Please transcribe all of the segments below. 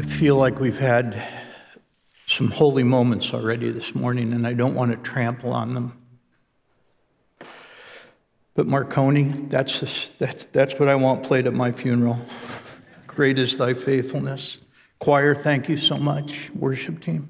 feel like we've had some holy moments already this morning, and I don't want to trample on them. But Marconi, that's what I want played at my funeral. Great is thy faithfulness. Choir, thank you so much. Worship team.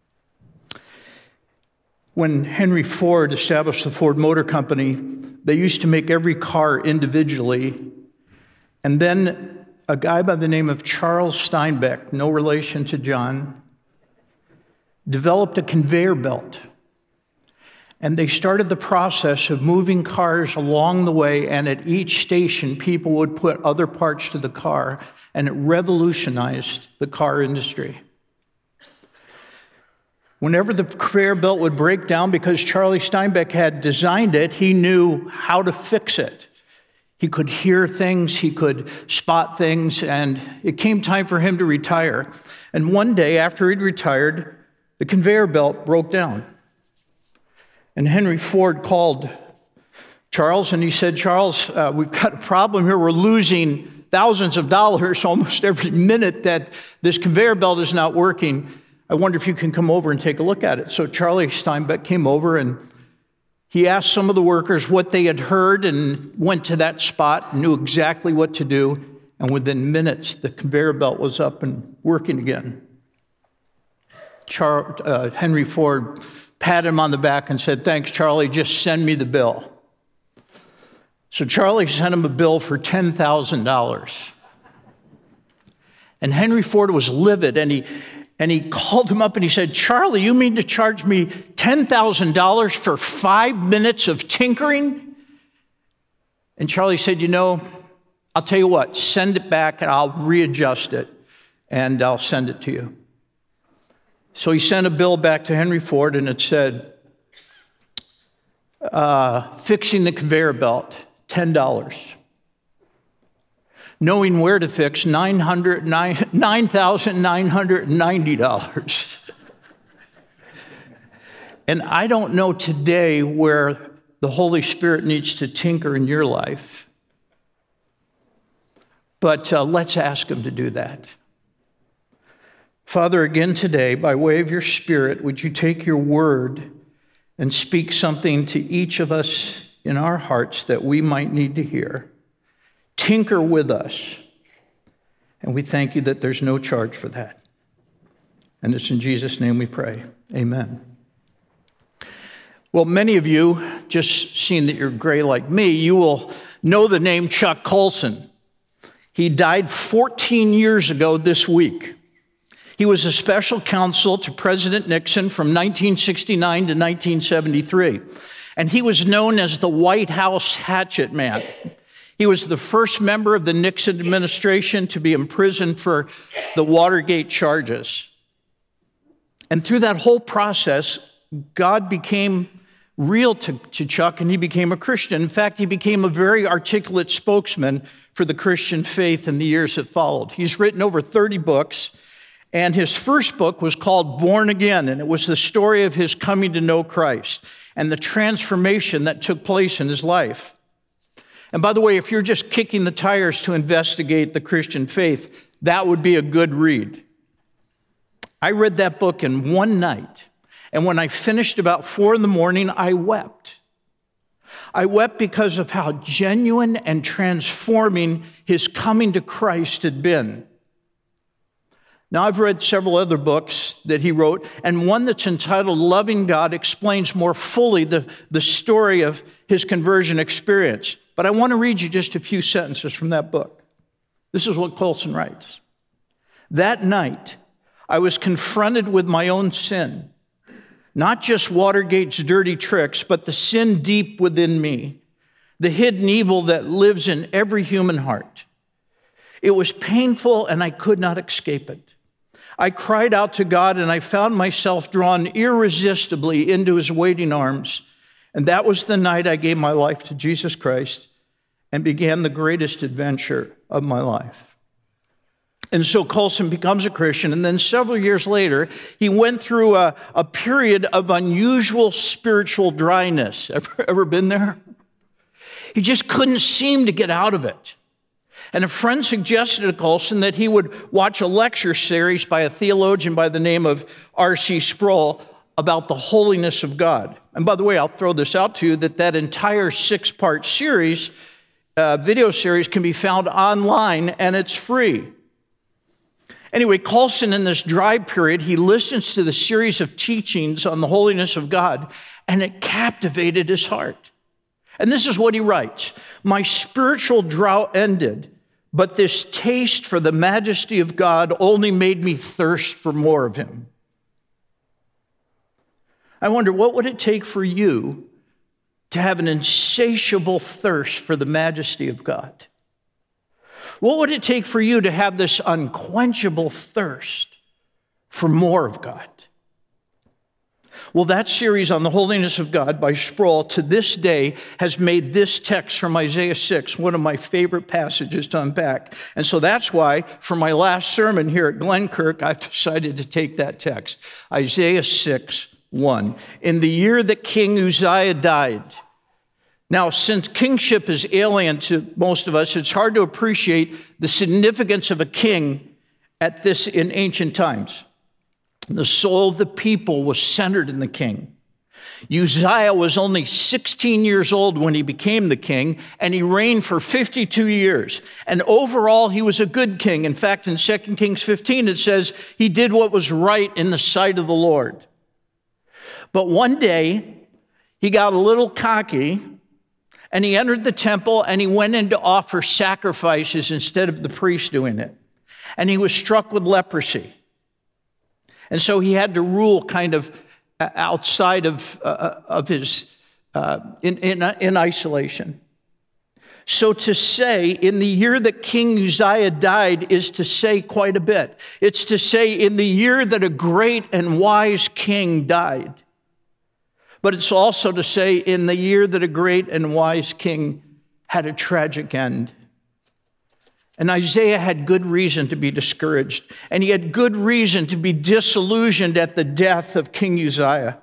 When Henry Ford established the Ford Motor Company, they used to make every car individually. And then a guy by the name of Charles Steinbeck, no relation to John, developed a conveyor belt. And they started the process of moving cars along the way, and at each station, people would put other parts to the car, and it revolutionized the car industry. Whenever the conveyor belt would break down, because Charlie Steinbeck had designed it, he knew how to fix it. He could hear things, he could spot things, and it came time for him to retire. And one day, after he'd retired, the conveyor belt broke down. And Henry Ford called Charles, and he said, Charles, we've got a problem here. We're losing thousands of dollars almost every minute that this conveyor belt is not working. I wonder if you can come over and take a look at it. So Charlie Steinbeck came over, and he asked some of the workers what they had heard and went to that spot, knew exactly what to do, and within minutes, the conveyor belt was up and working again. Henry Ford patted him on the back and said, thanks, Charlie, just send me the bill. So Charlie sent him a bill for $10,000. And Henry Ford was livid, and he called him up and he said, Charlie, you mean to charge me $10,000 for 5 minutes of tinkering? And Charlie said, I'll tell you what, send it back and I'll readjust it and I'll send it to you. So he sent a bill back to Henry Ford, and it said, fixing the conveyor belt, $10. Knowing where to fix, $9,990. And I don't know today where the Holy Spirit needs to tinker in your life, but let's ask him to do that. Father, again today, by way of your Spirit, would you take your word and speak something to each of us in our hearts that we might need to hear? Tinker with us. And we thank you that there's no charge for that. And it's in Jesus' name we pray. Amen. Well, many of you, just seeing that you're gray like me, you will know the name Chuck Colson. He died 14 years ago this week. He was a special counsel to President Nixon from 1969 to 1973. And he was known as the White House hatchet man. He was the first member of the Nixon administration to be imprisoned for the Watergate charges. And through that whole process, God became real to Chuck, and he became a Christian. In fact, he became a very articulate spokesman for the Christian faith in the years that followed. He's written over 30 books, and his first book was called Born Again, and it was the story of his coming to know Christ and the transformation that took place in his life. And by the way, if you're just kicking the tires to investigate the Christian faith, that would be a good read. I read that book in one night, and when I finished about 4 a.m, I wept. I wept because of how genuine and transforming his coming to Christ had been. Now, I've read several other books that he wrote, and one that's entitled Loving God explains more fully the story of his conversion experience. But I want to read you just a few sentences from that book. This is what Colson writes. That night, I was confronted with my own sin, not just Watergate's dirty tricks, but the sin deep within me, the hidden evil that lives in every human heart. It was painful, and I could not escape it. I cried out to God, and I found myself drawn irresistibly into his waiting arms. And that was the night I gave my life to Jesus Christ and began the greatest adventure of my life. And so Colson becomes a Christian, and then several years later, he went through a period of unusual spiritual dryness. Ever been there? He just couldn't seem to get out of it. And a friend suggested to Colson that he would watch a lecture series by a theologian by the name of R.C. Sproul about the holiness of God. And by the way, I'll throw this out to you, that entire 6-part series, video series, can be found online, and it's free. Anyway, Colson, in this dry period, he listens to the series of teachings on the holiness of God, and it captivated his heart. And this is what he writes: "My spiritual drought ended, but this taste for the majesty of God only made me thirst for more of him." I wonder, what would it take for you to have an insatiable thirst for the majesty of God? What would it take for you to have this unquenchable thirst for more of God? Well, that series on the holiness of God by Sproul to this day has made this text from Isaiah 6 one of my favorite passages to unpack. And so that's why, for my last sermon here at Glenkirk, I've decided to take that text, Isaiah 6:1. "In the year that King Uzziah died." Now, since kingship is alien to most of us, it's hard to appreciate the significance of a king in ancient times. The soul of the people was centered in the king. Uzziah was only 16 years old when he became the king, and he reigned for 52 years. And overall, he was a good king. In fact, in 2 Kings 15, it says he did what was right in the sight of the Lord. But one day, he got a little cocky, and he entered the temple, and he went in to offer sacrifices instead of the priest doing it. And he was struck with leprosy. And so he had to rule kind of outside of his, in isolation. So to say, in the year that King Uzziah died, is to say quite a bit. It's to say, in the year that a great and wise king died. But it's also to say, in the year that a great and wise king had a tragic end. And Isaiah had good reason to be discouraged, and he had good reason to be disillusioned at the death of King Uzziah.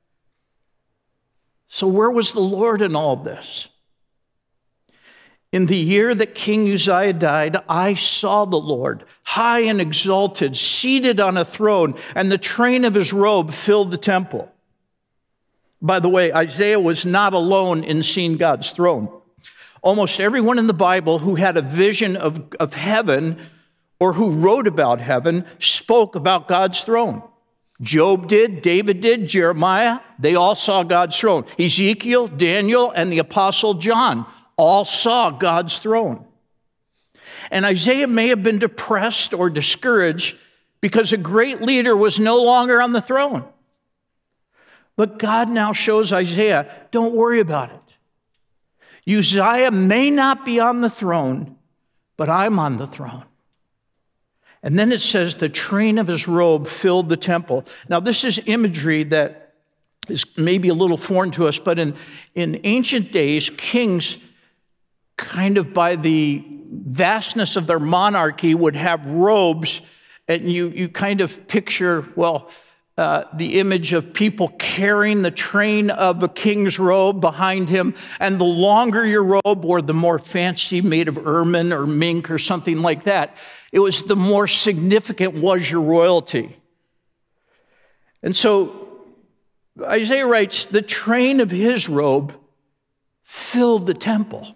So where was the Lord in all this? "In the year that King Uzziah died, I saw the Lord, high and exalted, seated on a throne, and the train of his robe filled the temple." By the way, Isaiah was not alone in seeing God's throne. Almost everyone in the Bible who had a vision of heaven or who wrote about heaven spoke about God's throne. Job did, David did, Jeremiah, they all saw God's throne. Ezekiel, Daniel, and the Apostle John all saw God's throne. And Isaiah may have been depressed or discouraged because a great leader was no longer on the throne. But God now shows Isaiah, don't worry about it. Uzziah may not be on the throne, but I'm on the throne. And then it says the train of his robe filled the temple. Now, this is imagery that is maybe a little foreign to us, but in ancient days, kings, kind of by the vastness of their monarchy, would have robes, and you kind of picture, the image of people carrying the train of a king's robe behind him. And the longer your robe, or the more fancy, made of ermine or mink or something like that, it was the more significant was your royalty. And so Isaiah writes, the train of his robe filled the temple.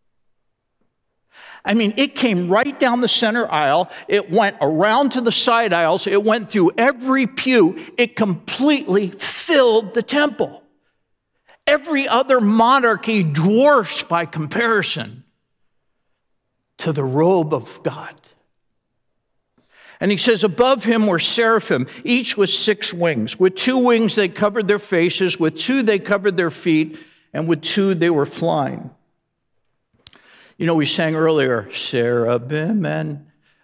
I mean, it came right down the center aisle. It went around to the side aisles. It went through every pew. It completely filled the temple. Every other monarchy dwarfs by comparison to the robe of God. And he says, above him were seraphim, each with 6 wings. With 2 wings they covered their faces, with 2 they covered their feet, and with 2 they were flying. You know, we sang earlier, cherubim and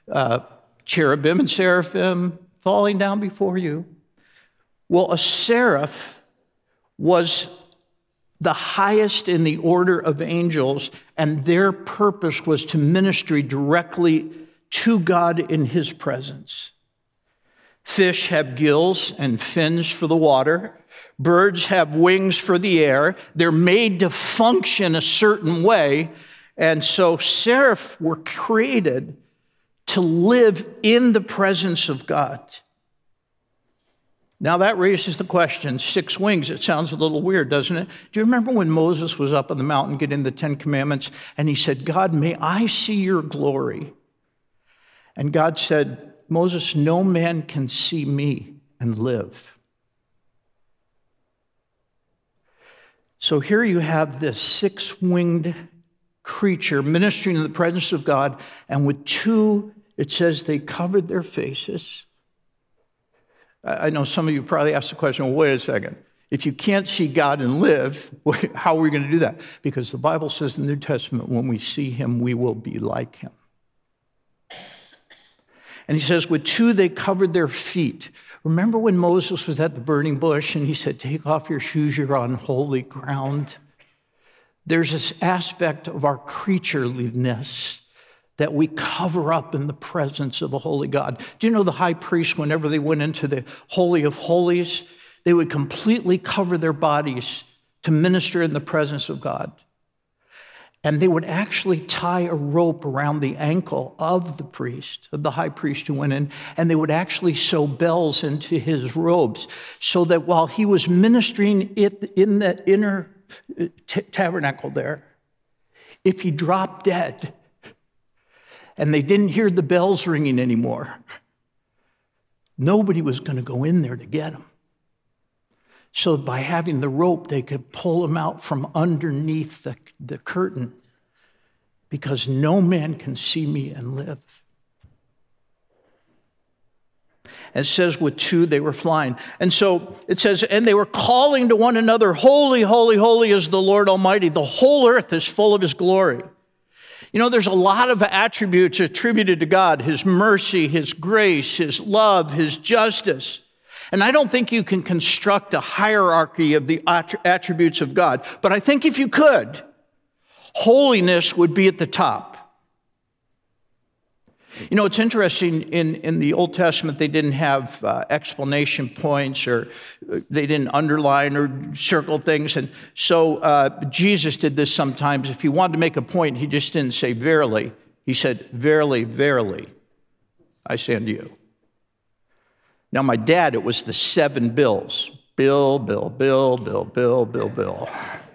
seraphim falling down before you. Well, a seraph was the highest in the order of angels, and their purpose was to ministry directly to God in his presence. Fish have gills and fins for the water. Birds have wings for the air. They're made to function a certain way. And so seraph were created to live in the presence of God. Now that raises the question, 6 wings, it sounds a little weird, doesn't it? Do you remember when Moses was up on the mountain getting the 10 Commandments, and he said, God, may I see your glory? And God said, Moses, no man can see me and live. So here you have this 6-winged creature ministering in the presence of God, and with 2, it says they covered their faces. I know some of you probably asked the question, well, wait a second. If you can't see God and live, how are we going to do that? Because the Bible says in the New Testament, when we see him, we will be like him. And he says, with 2, they covered their feet. Remember when Moses was at the burning bush and he said, take off your shoes, you're on holy ground? There's this aspect of our creatureliness that we cover up in the presence of a holy God. Do you know the high priest, whenever they went into the Holy of Holies, they would completely cover their bodies to minister in the presence of God. And they would actually tie a rope around the ankle of the priest, of the high priest who went in, and they would actually sew bells into his robes so that while he was ministering in the inner tabernacle there, if he dropped dead, and they didn't hear the bells ringing anymore, nobody was going to go in there to get him. So by having the rope, they could pull him out from underneath the curtain, because no man can see me and live. And it says with 2, they were flying. And so it says, and they were calling to one another, holy, holy, holy is the Lord Almighty. The whole earth is full of his glory. You know, there's a lot of attributes attributed to God, his mercy, his grace, his love, his justice. And I don't think you can construct a hierarchy of the attributes of God. But I think if you could, holiness would be at the top. You know, it's interesting, in the Old Testament, they didn't have explanation points, or they didn't underline or circle things. And so Jesus did this sometimes. If he wanted to make a point, he just didn't say verily. He said, verily, verily, I say unto you. Now, my dad, it was the 7 bills. Bill, Bill, Bill, Bill, Bill, Bill, Bill.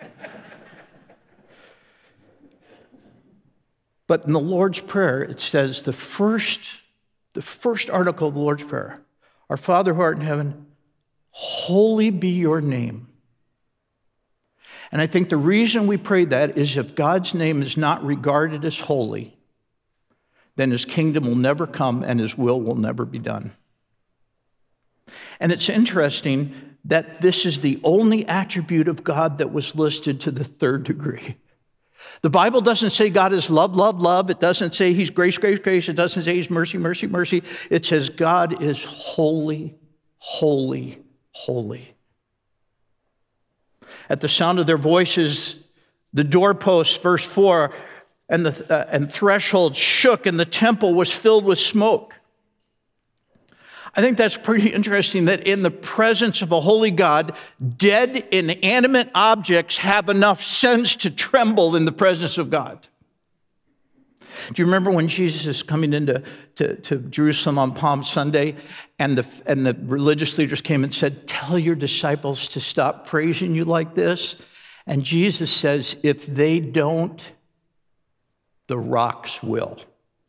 But in the Lord's Prayer, it says the first article of the Lord's Prayer, our Father who art in heaven, holy be your name. And I think the reason we pray that is if God's name is not regarded as holy, then his kingdom will never come and his will never be done. And it's interesting that this is the only attribute of God that was listed to the 3rd degree. The Bible doesn't say God is love, love, love. It doesn't say he's grace, grace, grace. It doesn't say he's mercy, mercy, mercy. It says God is holy, holy, holy. At the sound of their voices, the doorposts, verse 4, and threshold shook, and the temple was filled with smoke. I think that's pretty interesting that in the presence of a holy God, dead, inanimate objects have enough sense to tremble in the presence of God. Do you remember when Jesus is coming into Jerusalem on Palm Sunday, and the religious leaders came and said, tell your disciples to stop praising you like this? And Jesus says, if they don't, the rocks will.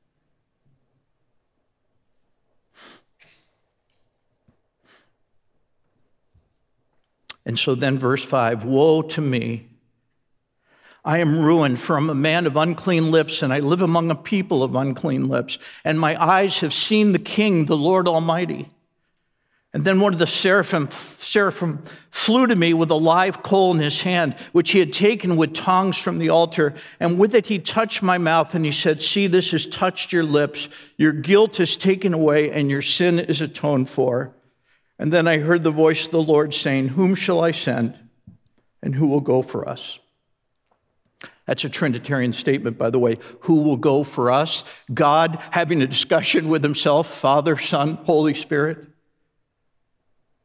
And so then verse 5, woe to me. I am ruined, for I'm a man of unclean lips, and I live among a people of unclean lips. And my eyes have seen the King, the Lord Almighty. And then one of the seraphim flew to me with a live coal in his hand, which he had taken with tongs from the altar. And with it he touched my mouth, and he said, see, this has touched your lips. Your guilt is taken away, and your sin is atoned for. And then I heard the voice of the Lord saying, whom shall I send, and who will go for us? That's a Trinitarian statement, by the way. Who will go for us? God having a discussion with himself, Father, Son, Holy Spirit.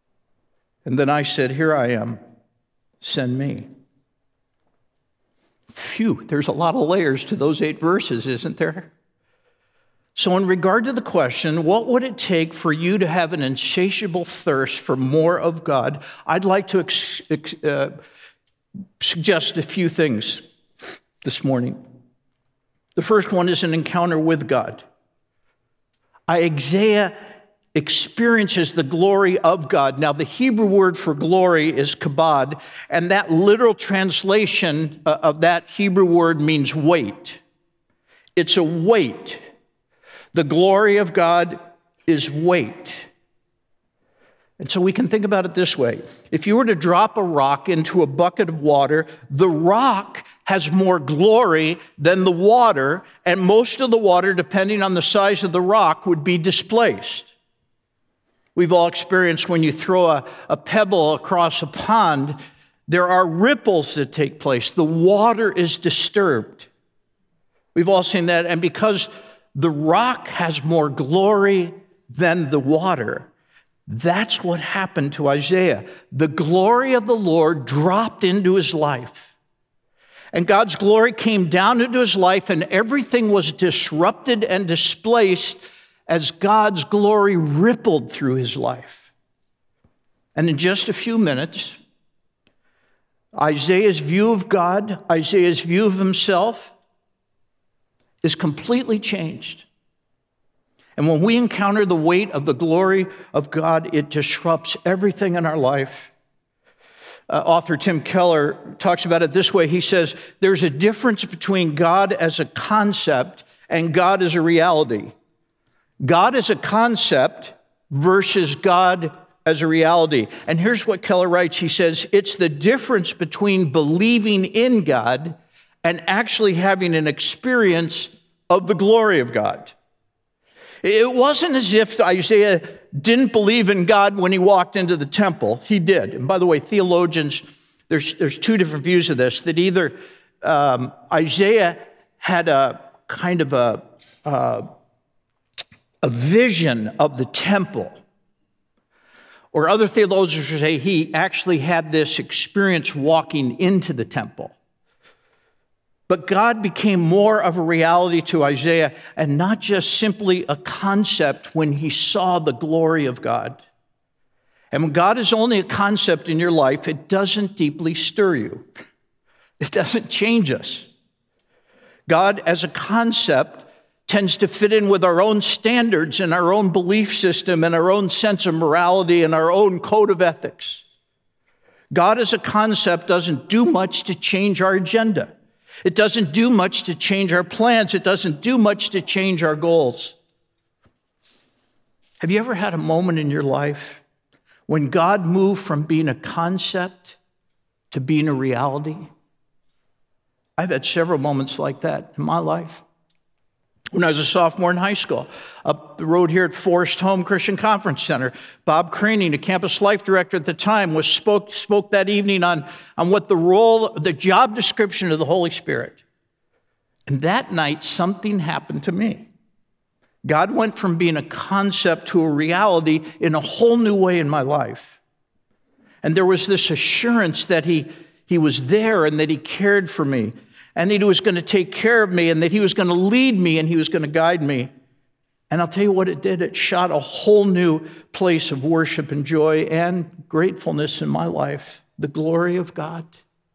And then I said, here I am, send me. Phew, there's a lot of layers to those 8 verses, isn't there? So in regard to the question, what would it take for you to have an insatiable thirst for more of God? I'd like to suggest a few things this morning. The first one is an encounter with God. Isaiah experiences the glory of God. Now, the Hebrew word for glory is kabod, and that literal translation of that Hebrew word means weight. It's a weight. The glory of God is weight. And so we can think about it this way. If you were to drop a rock into a bucket of water, the rock has more glory than the water, and most of the water, depending on the size of the rock, would be displaced. We've all experienced when you throw a pebble across a pond, there are ripples that take place. The water is disturbed. We've all seen that, and because the rock has more glory than the water, that's what happened to Isaiah. The glory of the Lord dropped into his life. And God's glory came down into his life, and everything was disrupted and displaced as God's glory rippled through his life. And in just a few minutes, Isaiah's view of God, Isaiah's view of himself is completely changed. And when we encounter the weight of the glory of God, it disrupts everything in our life. Author Tim Keller talks about it this way. He says, there's a difference between God as a concept and God as a reality. God as a concept versus God as a reality. And here's what Keller writes. He says, it's the difference between believing in God and actually having an experience of the glory of God. It wasn't as if Isaiah didn't believe in God when he walked into the temple. He did. And by the way, theologians, there's 2 different views of this, that either Isaiah had a kind of a vision of the temple, or other theologians would say he actually had this experience walking into the temple. But God became more of a reality to Isaiah, and not just simply a concept when he saw the glory of God. And when God is only a concept in your life, it doesn't deeply stir you. It doesn't change us. God as a concept tends to fit in with our own standards and our own belief system and our own sense of morality and our own code of ethics. God as a concept doesn't do much to change our agenda. It doesn't do much to change our plans. It doesn't do much to change our goals. Have you ever had a moment in your life when God moved from being a concept to being a reality? I've had several moments like that in my life. When I was a sophomore in high school, up the road here at Forest Home Christian Conference Center, Bob Craning, the campus life director at the time, spoke that evening on what the job description of the Holy Spirit. And that night, something happened to me. God went from being a concept to a reality in a whole new way in my life. And there was this assurance that he was there and that he cared for me, and that he was going to take care of me, and that he was going to lead me, and he was going to guide me. And I'll tell you what it did. It shot a whole new place of worship and joy and gratefulness in my life, the glory of God.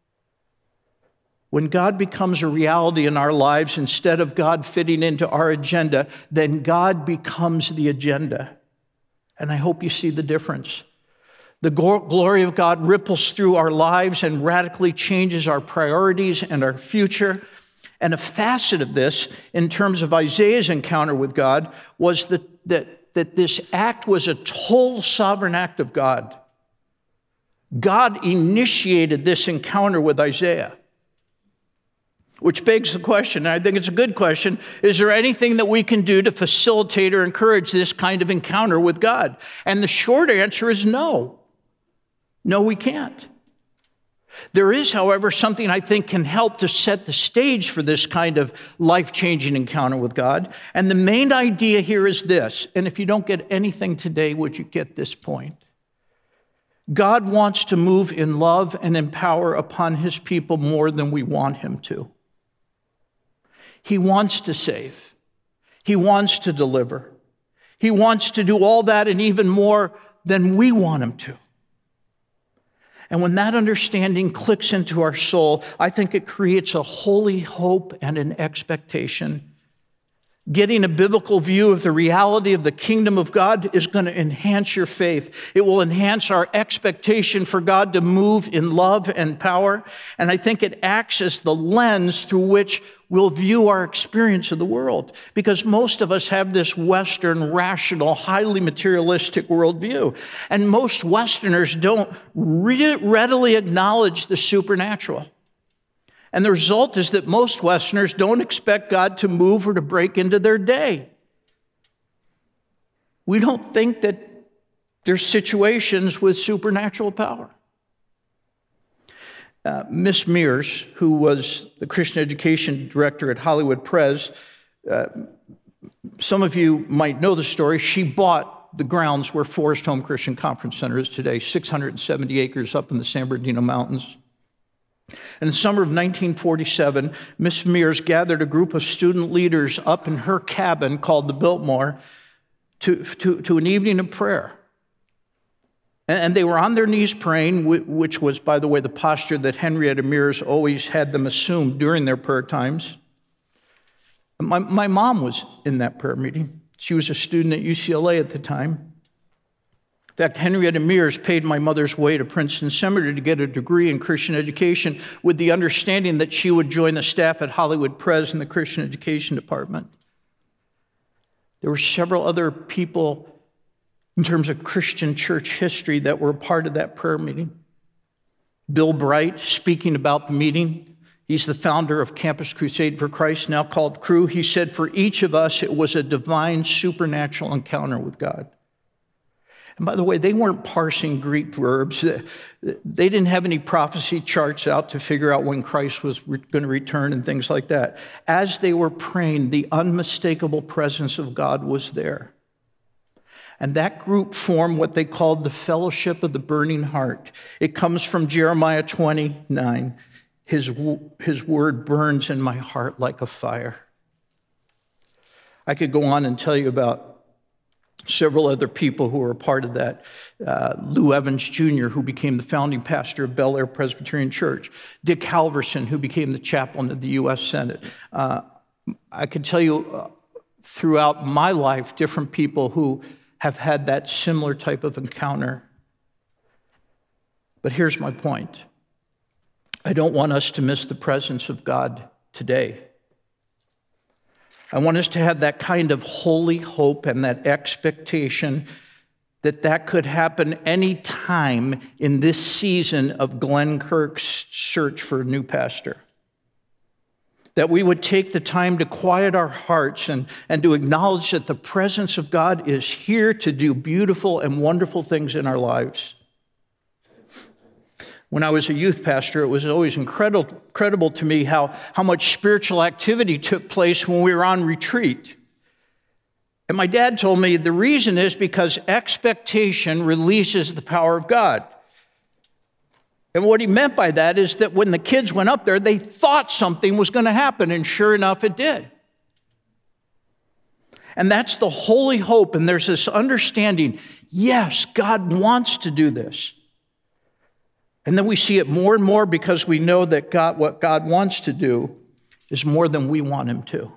When God becomes a reality in our lives, instead of God fitting into our agenda, then God becomes the agenda. And I hope you see the difference. The glory of God ripples through our lives and radically changes our priorities and our future. And a facet of this, in terms of Isaiah's encounter with God, was that this act was a total sovereign act of God. God initiated this encounter with Isaiah. Which begs the question, and I think it's a good question, is there anything that we can do to facilitate or encourage this kind of encounter with God? And the short answer is no. No, we can't. There is, however, something I think can help to set the stage for this kind of life-changing encounter with God. And the main idea here is this, and if you don't get anything today, would you get this point? God wants to move in love and in power upon his people more than we want him to. He wants to save. He wants to deliver. He wants to do all that and even more than we want him to. And when that understanding clicks into our soul, I think it creates a holy hope and an expectation. Getting a biblical view of the reality of the kingdom of God is going to enhance your faith. It will enhance our expectation for God to move in love and power. And I think it acts as the lens through which we'll view our experience of the world. Because most of us have this Western, rational, highly materialistic worldview. And most Westerners don't readily acknowledge the supernatural. And the result is that most Westerners don't expect God to move or to break into their day. We don't think that there's situations with supernatural power. Miss Mears, who was the Christian education director at Hollywood Pres, some of you might know the story. She bought the grounds where Forest Home Christian Conference Center is today, 670 acres up in the San Bernardino Mountains. In the summer of 1947, Miss Mears gathered a group of student leaders up in her cabin called the Biltmore to an evening of prayer. And they were on their knees praying, which was, by the way, the posture that Henrietta Mears always had them assume during their prayer times. My mom was in that prayer meeting. She was a student at UCLA at the time. In fact, Henrietta Mears paid my mother's way to Princeton Seminary to get a degree in Christian education with the understanding that she would join the staff at Hollywood Pres in the Christian education department. There were several other people in terms of Christian church history that were a part of that prayer meeting. Bill Bright, speaking about the meeting, he's the founder of Campus Crusade for Christ, now called Cru. He said, for each of us, it was a divine supernatural encounter with God. And by the way, they weren't parsing Greek verbs. They didn't have any prophecy charts out to figure out when Christ was going to return and things like that. As they were praying, the unmistakable presence of God was there. And that group formed what they called the Fellowship of the Burning Heart. It comes from Jeremiah 29. His word burns in my heart like a fire. I could go on and tell you about several other people who were a part of that. Lou Evans Jr., who became the founding pastor of Bel Air Presbyterian Church. Dick Halverson, who became the chaplain of the U.S. Senate. I could tell you throughout my life, different people who have had that similar type of encounter. But here's my point. I don't want us to miss the presence of God today. I want us to have that kind of holy hope and that expectation that that could happen any time in this season of Glenn Kirk's search for a new pastor. That we would take the time to quiet our hearts and to acknowledge that the presence of God is here to do beautiful and wonderful things in our lives. When I was a youth pastor, it was always incredible to me how much spiritual activity took place when we were on retreat. And my dad told me the reason is because expectation releases the power of God. And what he meant by that is that when the kids went up there, they thought something was going to happen, and sure enough, it did. And that's the holy hope, and there's this understanding, yes, God wants to do this. And then we see it more and more because we know that what God wants to do is more than we want him to.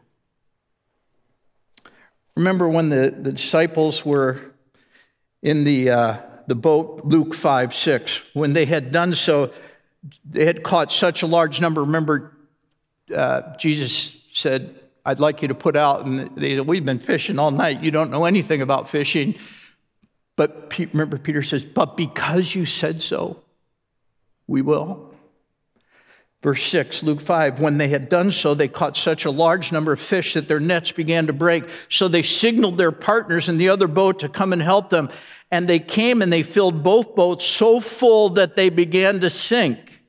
Remember when the disciples were in the boat, Luke 5:6, when they had done so, they had caught such a large number. Remember, Jesus said, I'd like you to put out, and they said, we've been fishing all night. You don't know anything about fishing. But remember, Peter says, but because you said so, we will. Verse 6, Luke 5, when they had done so, they caught such a large number of fish that their nets began to break. So they signaled their partners in the other boat to come and help them. And they came and they filled both boats so full that they began to sink.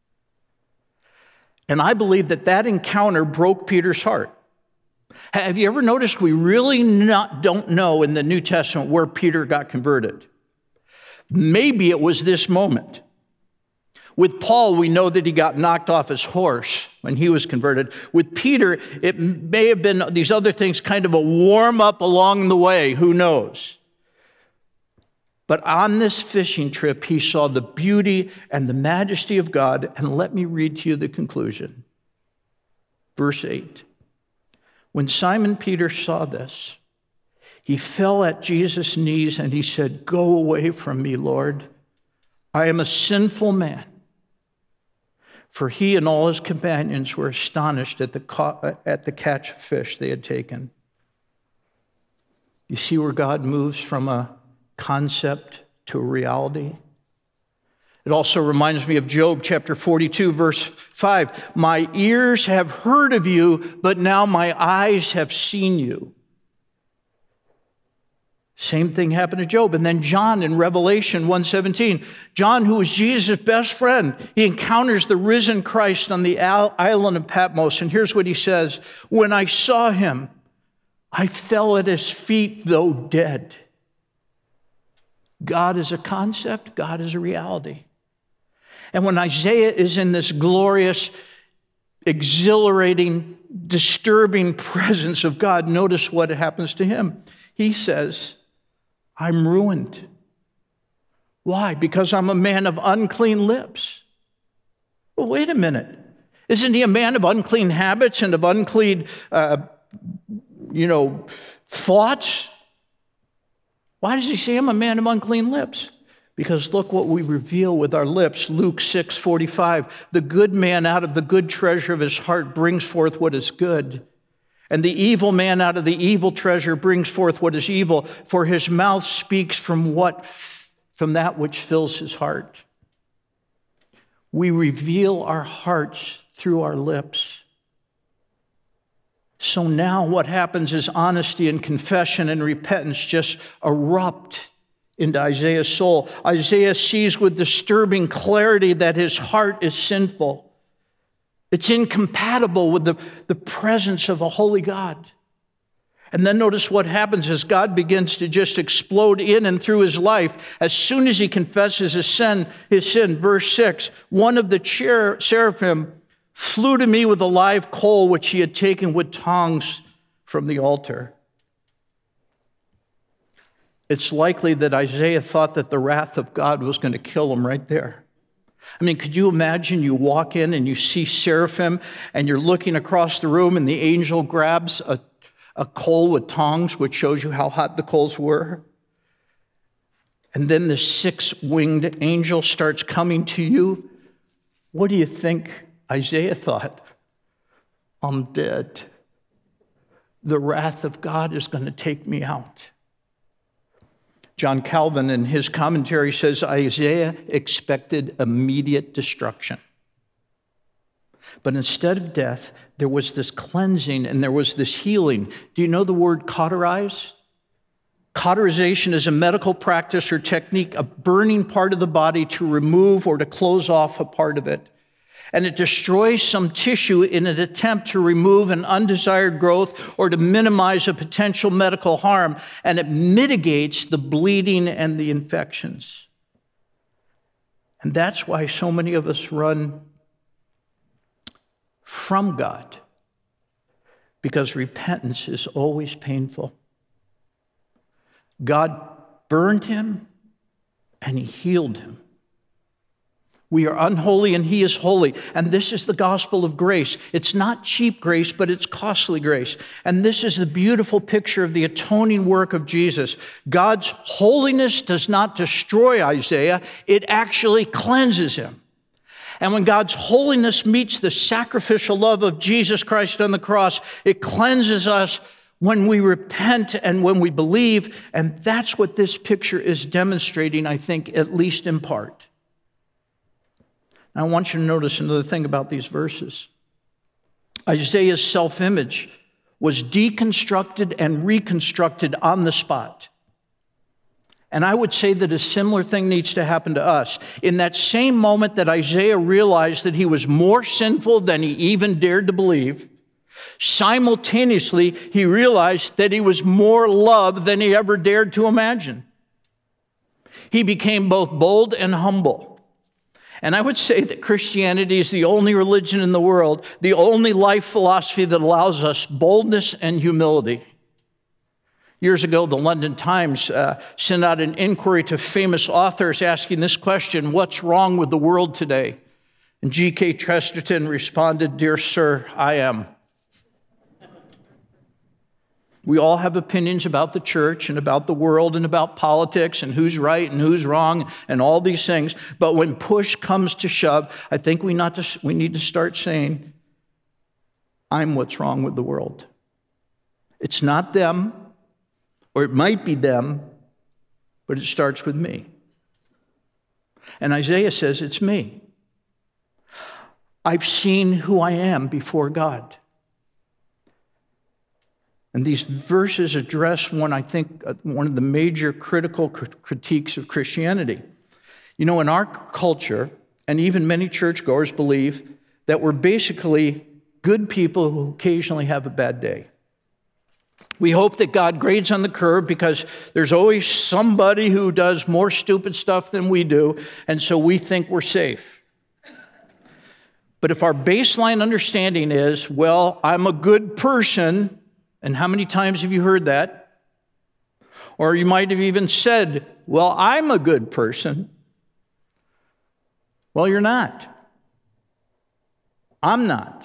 And I believe that encounter broke Peter's heart. Have you ever noticed we really don't know in the New Testament where Peter got converted? Maybe it was this moment. With Paul, we know that he got knocked off his horse when he was converted. With Peter, it may have been these other things, kind of a warm-up along the way. Who knows? But on this fishing trip, he saw the beauty and the majesty of God. And let me read to you the conclusion. Verse 8. When Simon Peter saw this, he fell at Jesus' knees and he said, "Go away from me, Lord. I am a sinful man." For he and all his companions were astonished at the catch of fish they had taken. You see where God moves from a concept to a reality? It also reminds me of Job chapter 42, verse 5. My ears have heard of you, but now my eyes have seen you. Same thing happened to Job. And then John in Revelation 1:17. John, who was Jesus' best friend, he encounters the risen Christ on the island of Patmos. And here's what he says. When I saw him, I fell at his feet, though dead. God is a concept. God is a reality. And when Isaiah is in this glorious, exhilarating, disturbing presence of God, notice what happens to him. He says, I'm ruined. Why? Because I'm a man of unclean lips. Well, wait a minute. Isn't he a man of unclean habits and of unclean, thoughts? Why does he say I'm a man of unclean lips? Because look what we reveal with our lips. Luke 6:45. The good man out of the good treasure of his heart brings forth what is good. And the evil man out of the evil treasure brings forth what is evil, for his mouth speaks from that which fills his heart. We reveal our hearts through our lips. So now what happens is honesty and confession and repentance just erupt into Isaiah's soul. Isaiah sees with disturbing clarity that his heart is sinful. It's incompatible with the presence of a holy God. And then notice what happens as God begins to just explode in and through his life. As soon as he confesses his sin, verse 6, one of the seraphim flew to me with a live coal which he had taken with tongs from the altar. It's likely that Isaiah thought that the wrath of God was going to kill him right there. I mean, could you imagine you walk in and you see seraphim and you're looking across the room and the angel grabs a coal with tongs, which shows you how hot the coals were. And then the six-winged angel starts coming to you. What do you think Isaiah thought? I'm dead. The wrath of God is going to take me out. John Calvin, in his commentary, says Isaiah expected immediate destruction. But instead of death, there was this cleansing and there was this healing. Do you know the word cauterize? Cauterization is a medical practice or technique, a burning part of the body to remove or to close off a part of it. And it destroys some tissue in an attempt to remove an undesired growth or to minimize a potential medical harm, and it mitigates the bleeding and the infections. And that's why so many of us run from God, because repentance is always painful. God burned him and he healed him. We are unholy and he is holy. And this is the gospel of grace. It's not cheap grace, but it's costly grace. And this is the beautiful picture of the atoning work of Jesus. God's holiness does not destroy Isaiah. It actually cleanses him. And when God's holiness meets the sacrificial love of Jesus Christ on the cross, it cleanses us when we repent and when we believe. And that's what this picture is demonstrating, I think, at least in part. I want you to notice another thing about these verses. Isaiah's self-image was deconstructed and reconstructed on the spot. And I would say that a similar thing needs to happen to us. In that same moment that Isaiah realized that he was more sinful than he even dared to believe, simultaneously he realized that he was more loved than he ever dared to imagine. He became both bold and humble. And I would say that Christianity is the only religion in the world, the only life philosophy that allows us boldness and humility. Years ago, the London Times sent out an inquiry to famous authors asking this question: what's wrong with the world today? And G.K. Chesterton responded, "Dear sir, I am." We all have opinions about the church and about the world and about politics and who's right and who's wrong and all these things. But when push comes to shove, I think we need to start saying, I'm what's wrong with the world. It's not them, or it might be them, but it starts with me. And Isaiah says, it's me. I've seen who I am before God. And these verses address one of the major critical critiques of Christianity. You know, in our culture, and even many churchgoers believe that we're basically good people who occasionally have a bad day. We hope that God grades on the curve because there's always somebody who does more stupid stuff than we do, and so we think we're safe. But if our baseline understanding is, well, I'm a good person, and how many times have you heard that? Or you might have even said, well, I'm a good person. Well, you're not. I'm not.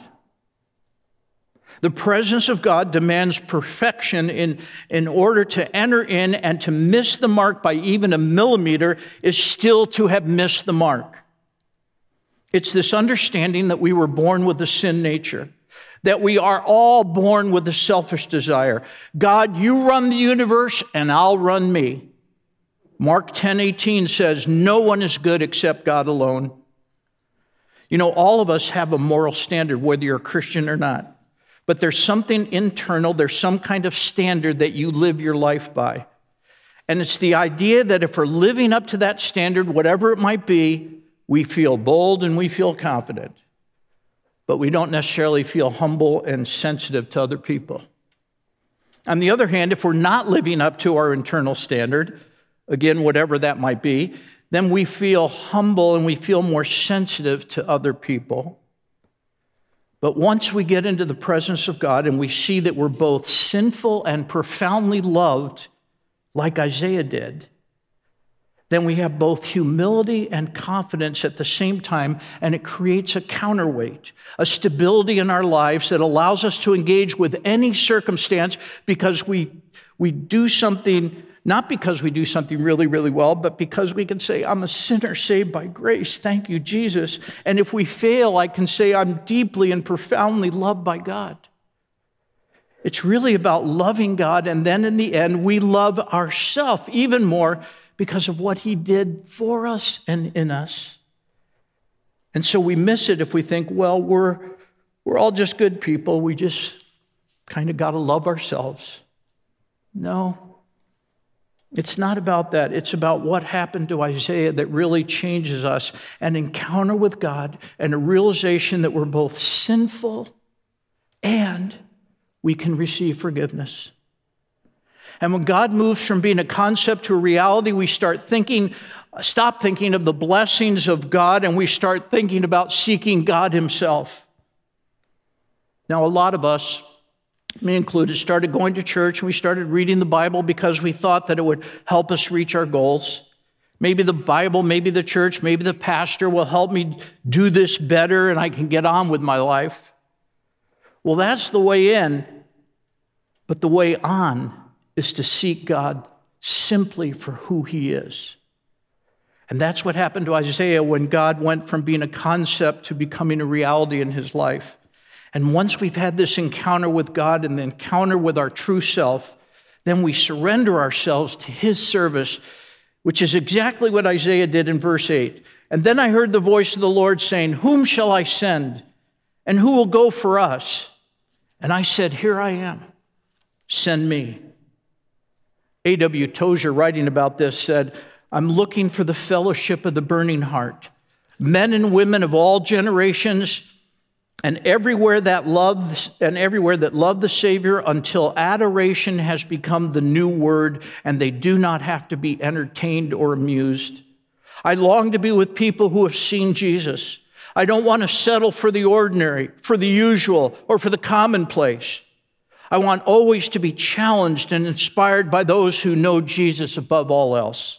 The presence of God demands perfection in order to enter in, and to miss the mark by even a millimeter is still to have missed the mark. It's this understanding that we were born with a sin nature, that we are all born with a selfish desire. God, you run the universe and I'll run me. Mark 10:18 says, no one is good except God alone. You know, all of us have a moral standard, whether you're a Christian or not. But there's something internal, there's some kind of standard that you live your life by. And it's the idea that if we're living up to that standard, whatever it might be, we feel bold and we feel confident. But we don't necessarily feel humble and sensitive to other people. On the other hand, if we're not living up to our internal standard, again, whatever that might be, then we feel humble and we feel more sensitive to other people. But once we get into the presence of God and we see that we're both sinful and profoundly loved, like Isaiah did, then we have both humility and confidence at the same time, and it creates a counterweight, a stability in our lives that allows us to engage with any circumstance because we do something, not because we do something really, really well, but because we can say, I'm a sinner saved by grace. Thank you, Jesus. And if we fail, I can say I'm deeply and profoundly loved by God. It's really about loving God, and then in the end, we love ourselves even more because of what he did for us and in us. And so we miss it if we think, well, we're all just good people. We just kind of got to love ourselves. No, it's not about that. It's about what happened to Isaiah that really changes us, an encounter with God and a realization that we're both sinful and we can receive forgiveness. And when God moves from being a concept to a reality, we stop thinking of the blessings of God, and we start thinking about seeking God himself. Now, a lot of us, me included, started going to church, and we started reading the Bible because we thought that it would help us reach our goals. Maybe the Bible, maybe the church, maybe the pastor will help me do this better, and I can get on with my life. Well, that's the way in, but the way on is to seek God simply for who he is. And that's what happened to Isaiah when God went from being a concept to becoming a reality in his life. And once we've had this encounter with God and the encounter with our true self, then we surrender ourselves to his service, which is exactly what Isaiah did in verse 8. And then I heard the voice of the Lord saying, whom shall I send? And who will go for us? And I said, here I am. Send me. A.W. Tozer, writing about this, said, I'm looking for the fellowship of the burning heart, men and women of all generations And everywhere that loved the Savior, until adoration has become the new word and they do not have to be entertained or amused. I long to be with people who have seen Jesus. I don't want to settle for the ordinary, for the usual, or for the commonplace. I want always to be challenged and inspired by those who know Jesus above all else.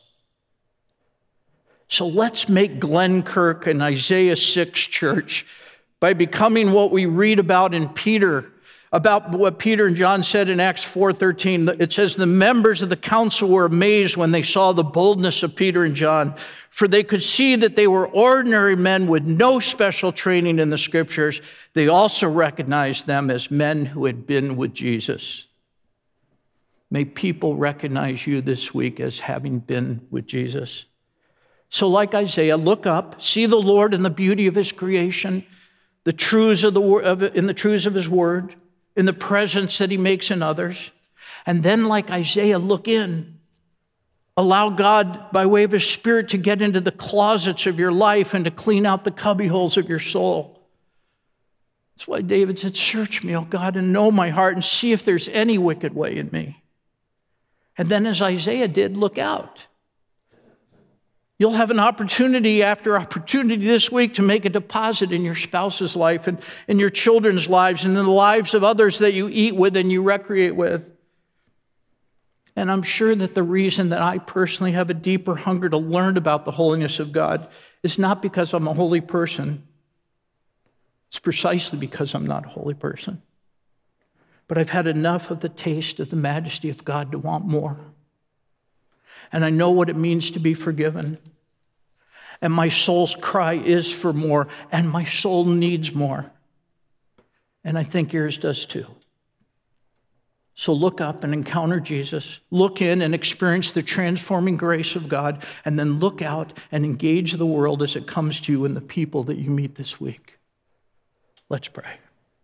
So let's make Glenkirk and Isaiah 6 church by becoming what we read about in Peter, about what Peter and John said in Acts 4:13. It says, the members of the council were amazed when they saw the boldness of Peter and John, for they could see that they were ordinary men with no special training in the scriptures. They also recognized them as men who had been with Jesus. May people recognize you this week as having been with Jesus. So like Isaiah, look up, see the Lord in the beauty of his creation, the truths of in the truths of his word, in the presence that he makes in others. And then like Isaiah, look in. Allow God, by way of his Spirit, to get into the closets of your life and to clean out the cubbyholes of your soul. That's why David said, search me, O God, and know my heart, and see if there's any wicked way in me. And then as Isaiah did, look out. You'll have an opportunity after opportunity this week to make a deposit in your spouse's life and in your children's lives and in the lives of others that you eat with and you recreate with. And I'm sure that the reason that I personally have a deeper hunger to learn about the holiness of God is not because I'm a holy person. It's precisely because I'm not a holy person. But I've had enough of the taste of the majesty of God to want more. And I know what it means to be forgiven. And my soul's cry is for more, and my soul needs more. And I think yours does too. So look up and encounter Jesus. Look in and experience the transforming grace of God, and then look out and engage the world as it comes to you and the people that you meet this week. Let's pray.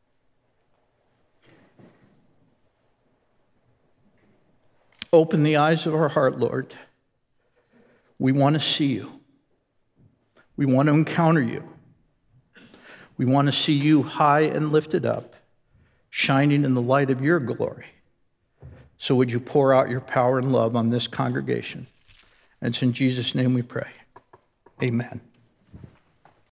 Open the eyes of our heart, Lord. We want to see you. We want to encounter you. We want to see you high and lifted up, shining in the light of your glory. So would you pour out your power and love on this congregation? And it's in Jesus' name we pray. Amen.